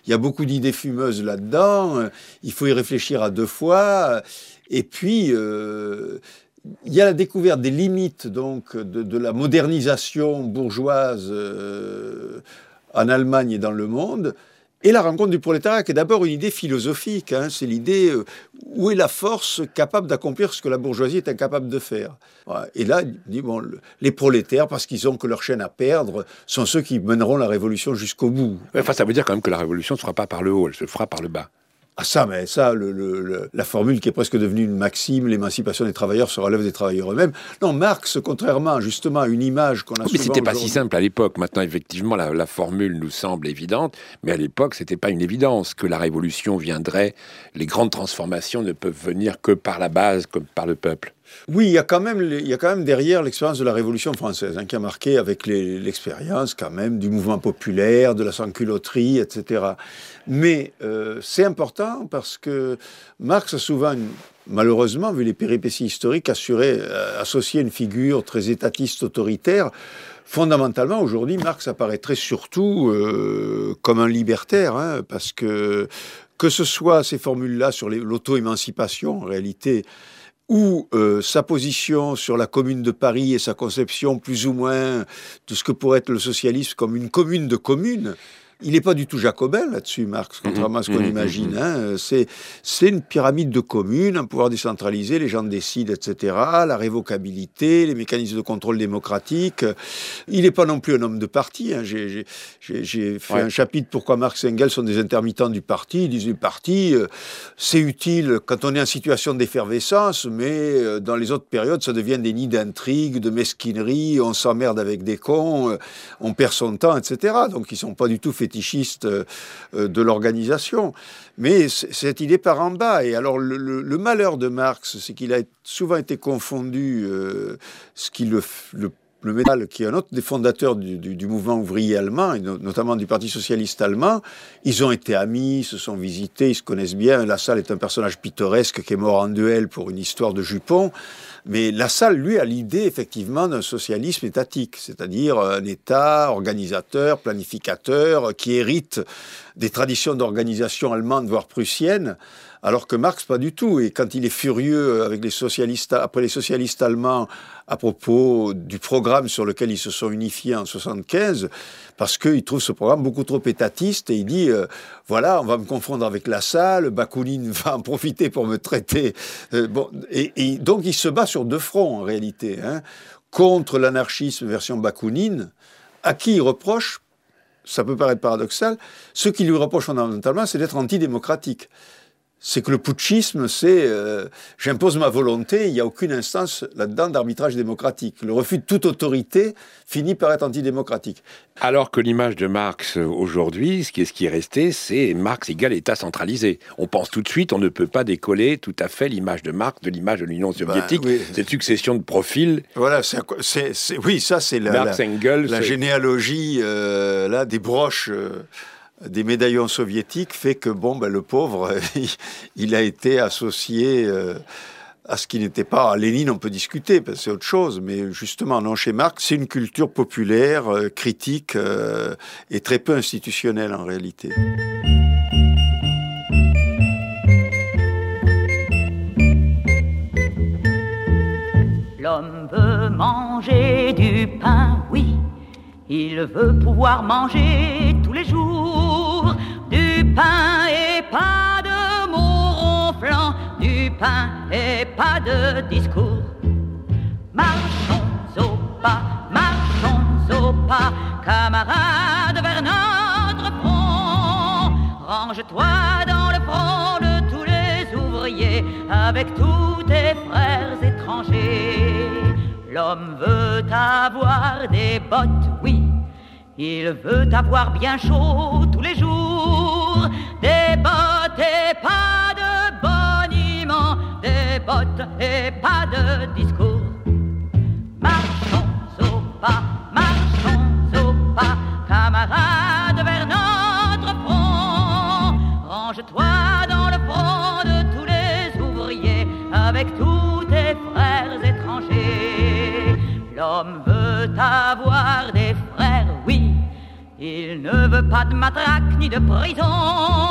Il y a beaucoup d'idées fumeuses là-dedans, il faut y réfléchir à 2 fois. Et puis, il y a la découverte des limites donc, de la modernisation bourgeoise en Allemagne et dans le monde. Et la rencontre du prolétariat, qui est d'abord une idée philosophique. C'est l'idée où est la force capable d'accomplir ce que la bourgeoisie est incapable de faire. Voilà. Et là, il dit, les prolétaires, parce qu'ils ont que leur chaîne à perdre, sont ceux qui mèneront la révolution jusqu'au bout. Enfin, ça veut dire quand même que la révolution ne se fera pas par le haut, elle se fera par le bas. Ah la formule qui est presque devenue une maxime, l'émancipation des travailleurs se relève des travailleurs eux-mêmes. Non, Marx, contrairement justement à une image qu'on a souvent... Mais c'était pas si simple à l'époque. Maintenant, effectivement, la formule nous semble évidente, mais à l'époque, c'était pas une évidence que la révolution viendrait. Les grandes transformations ne peuvent venir que par la base, comme par le peuple. Oui, il y a quand même derrière l'expérience de la Révolution française, qui a marqué avec l'expérience quand même du mouvement populaire, de la sans-culotterie, etc. Mais c'est important parce que Marx a souvent, malheureusement, vu les péripéties historiques, associé une figure très étatiste, autoritaire. Fondamentalement, aujourd'hui, Marx apparaîtrait surtout comme un libertaire, parce que ce soit ces formules-là sur l'auto-émancipation, en réalité, ou sa position sur la Commune de Paris et sa conception plus ou moins de ce que pourrait être le socialisme comme une commune de communes. Il n'est pas du tout jacobin là-dessus, Marx, contrairement à ce qu'on imagine. C'est une pyramide de communes, un pouvoir décentralisé, les gens décident, etc. La révocabilité, les mécanismes de contrôle démocratique. Il n'est pas non plus un homme de parti. J'ai fait un chapitre pourquoi Marx et Engels sont des intermittents du parti. Ils disent le parti, c'est utile quand on est en situation d'effervescence, mais dans les autres périodes, ça devient des nids d'intrigues, de mesquinerie, on s'emmerde avec des cons, on perd son temps, etc. Donc ils ne sont pas du tout fétichistes de l'organisation. Mais cette idée part en bas. Et alors, le malheur de Marx, c'est qu'il a souvent été confondu, ce qui le Métal, qui est un autre des fondateurs du mouvement ouvrier allemand, et notamment du Parti socialiste allemand. Ils ont été amis, se sont visités, ils se connaissent bien. Lassalle est un personnage pittoresque qui est mort en duel pour une histoire de jupons. Mais Lassalle, lui, a l'idée, effectivement, d'un socialisme étatique, c'est-à-dire un État organisateur, planificateur, qui hérite des traditions d'organisation allemandes, voire prussiennes, alors que Marx, pas du tout. Et quand il est furieux avec après les socialistes allemands à propos du programme sur lequel ils se sont unifiés en 1975, parce qu'il trouve ce programme beaucoup trop étatiste, et il dit, voilà, on va me confondre avec Lassalle, Bakounine va en profiter pour me traiter. Et donc il se bat sur 2 fronts, en réalité, contre l'anarchisme version Bakounine, à qui il reproche, ça peut paraître paradoxal, ce qu'il lui reproche fondamentalement, c'est d'être antidémocratique. C'est que le putschisme, c'est j'impose ma volonté, il n'y a aucune instance là-dedans d'arbitrage démocratique. Le refus de toute autorité finit par être antidémocratique. Alors que l'image de Marx aujourd'hui, ce qui est resté, c'est Marx égale État centralisé. On pense tout de suite, on ne peut pas décoller tout à fait l'image de Marx de l'image de l'Union soviétique. Oui. Cette succession de profils. Voilà, ça c'est la généalogie des broches... des médaillons soviétiques fait que le pauvre, il a été associé à ce qui n'était pas... À Lénine, on peut discuter, parce que c'est autre chose, mais justement, non, chez Marx, c'est une culture populaire, critique et très peu institutionnelle en réalité. L'homme veut manger du pain, oui. Il veut pouvoir manger tous les jours du pain et pas de mots ronflants, du pain et pas de discours. Marchons au pas, camarades, vers notre front. Range-toi dans le front de tous les ouvriers, avec tous tes frères étrangers. L'homme veut avoir des bottes, oui. Il veut avoir bien chaud tous les jours. Des bottes et pas de boniment. Des bottes et pas de discours. Marchons au pas, camarades, vers notre front. Range-toi dans le front de tous les ouvriers, avec tous tes frères étrangers. L'homme veut avoir des frères, oui. Il ne veut pas de matraque ni de prison.